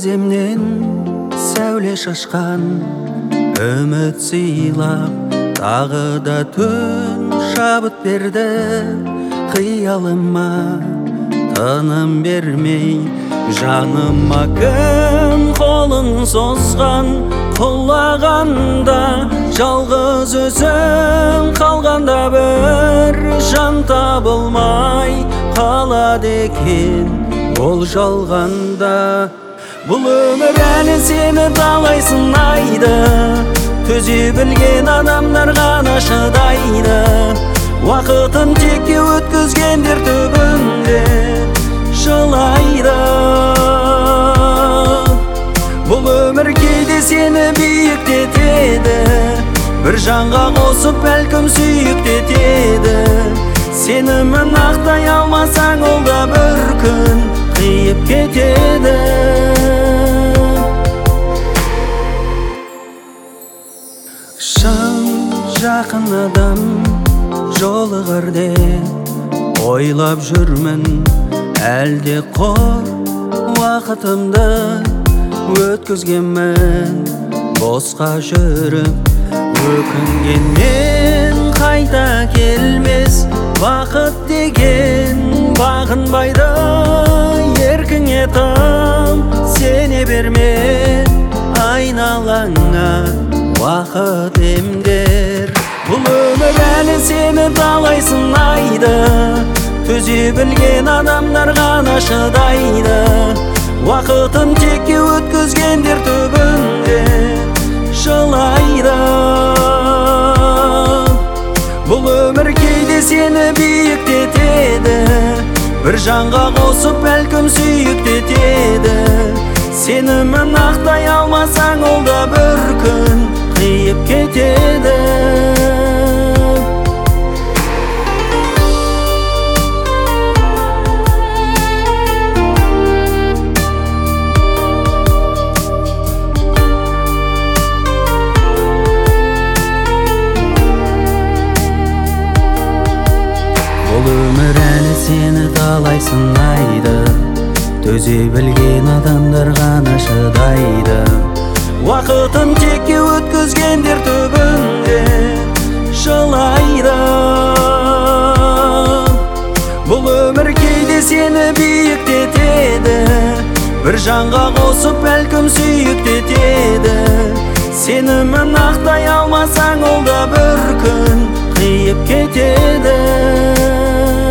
көземнен сәуле шашқан, үміт сыйлап тағы да түн шабыт берді. Қиялыма тыным бермей, жаныма кім қолын созған, құлағанда жалғыз өзім қалғанда, бір жан табылмай қалады екен ол жалғанда. Бұл өмір әлі сені талай сынайды, төзе білген адамдар ғана шыдайды. Уақытын текке өткізгендер түбінде жылайды. Бұл өмір кейде сені биіктетеді, бір жанға қосып бәлкім сүйіктетеді. Сенімін ақтай алмасаң, ол да бір күн қиып кетеді. Шын жақын адам жолығыр деп ойлап жүрмін, әлде қор уақытымды өткізгенмін босқа жүріп. Өкінгенмен қайта келмес, бақыт деген бағынбайды. Еркіңе тым сене берме, айналаңа уақыт емдер. Бұл өмір әлі сені талай сынайды, төзе білген адамдар ғана шыдайды. Уақытын текке өткізгендер түбінде жылайды. Бұл өмір кейде сені биіктетеді, бір жанға қосып бәлкім сүйіктетеді. Сенімін ақтай алмасаң, ол да бір күн қиып кетеді. Бұл өмір әлі сені талай сынайды, төзе білген адамдар ғана шыдайды. Уақытын текке өткізгендер түбінде жылайды. Бұл өмір кейде сені биіктетеді, бір жанға қосып бәлкім сүйіктетеді. Сенімін ақтай алмасаң, ол да бір күн қиып кетеді.